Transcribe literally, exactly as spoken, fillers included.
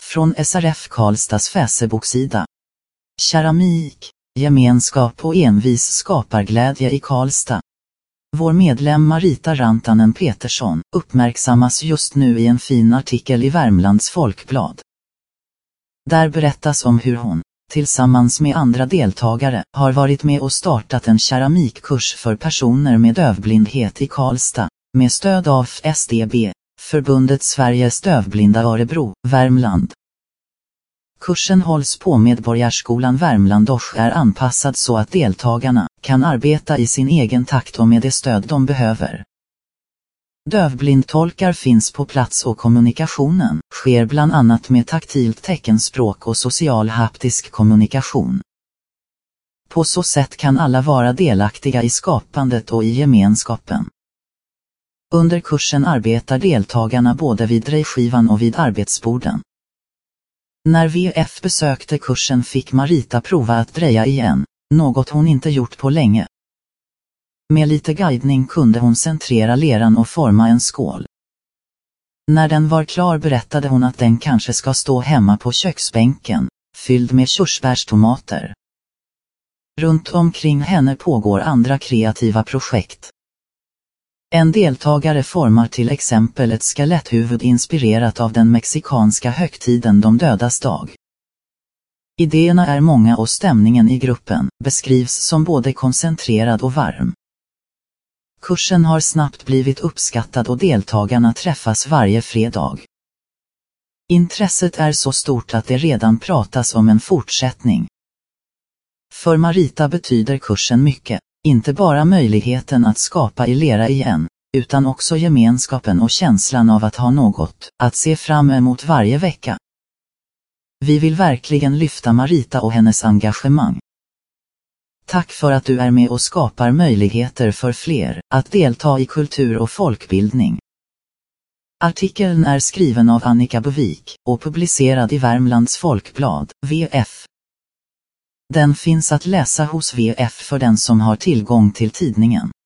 Från S R F Karlstads Facebook-sida. Keramik, gemenskap och envis skaparglädje i Karlstad. Vår medlem Marita Rantanen Petersson uppmärksammas just nu i en fin artikel i Värmlands Folkblad. Där berättas om hur hon, tillsammans med andra deltagare, har varit med och startat en keramikkurs för personer med dövblindhet i Karlstad, med stöd av S D B, Förbundet Sveriges dövblinda Örebro, Värmland. Kursen hålls på Medborgarskolan Värmland och är anpassad så att deltagarna kan arbeta i sin egen takt och med det stöd de behöver. Dövblindtolkar finns på plats och kommunikationen sker bland annat med taktilt teckenspråk och social haptisk kommunikation. På så sätt kan alla vara delaktiga i skapandet och i gemenskapen. Under kursen arbetar deltagarna både vid drejskivan och vid arbetsborden. När V F besökte kursen fick Marita prova att dreja igen, något hon inte gjort på länge. Med lite guidning kunde hon centrera leran och forma en skål. När den var klar berättade hon att den kanske ska stå hemma på köksbänken, fylld med körsbärstomater. Runt omkring henne pågår andra kreativa projekt. En deltagare formar till exempel ett skeletthuvud inspirerat av den mexikanska högtiden De dödas dag. Idéerna är många och stämningen i gruppen beskrivs som både koncentrerad och varm. Kursen har snabbt blivit uppskattad och deltagarna träffas varje fredag. Intresset är så stort att det redan pratas om en fortsättning. För Marita betyder kursen mycket, inte bara möjligheten att skapa i lera igen, utan också gemenskapen och känslan av att ha något att se fram emot varje vecka. Vi vill verkligen lyfta Marita och hennes engagemang. Tack för att du är med och skapar möjligheter för fler att delta i kultur och folkbildning. Artikeln är skriven av Annika Bovik och publicerad i Värmlands Folkblad, V F. Den finns att läsa hos V F för den som har tillgång till tidningen.